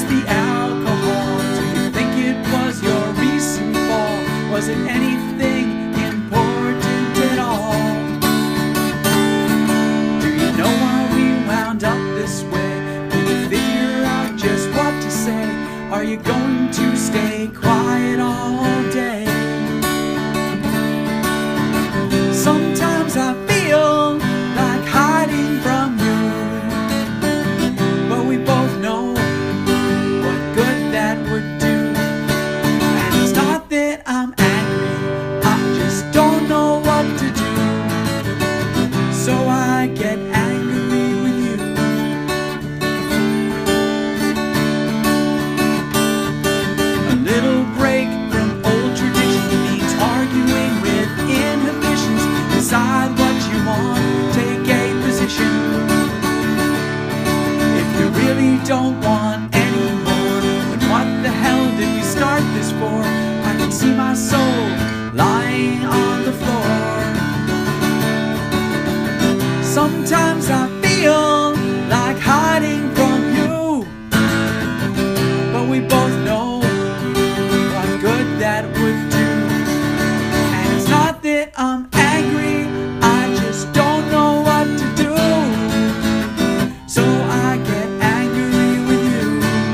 the alcohol? Do you think it was your recent fall? Was it anything important at all? Do you know why we wound up this way? Can you figure out just what to say? Are you going to stay quiet all day? Sometimes I feel like hiding from you, but we both know what good that would do. And it's not that I'm angry, I just don't know what to do. So I get angry with you. A little break from old tradition means arguing with inhibitions. Decide what you want, take a position. If you really don't want any more, then what the hell did we start this for? I can see my soul lying on the floor. Sometimes I feel like hiding from you, but we both know what good that would do. And it's not that I'm angry, I just don't know what to do. So I get angry with you.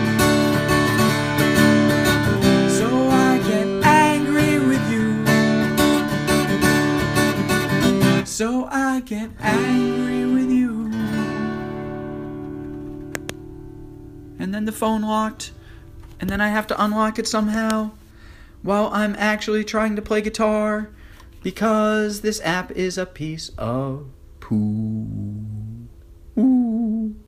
So I get angry with you. So I get angry with you. And then the phone locked, and then I have to unlock it somehow while I'm actually trying to play guitar, because this app is a piece of poo.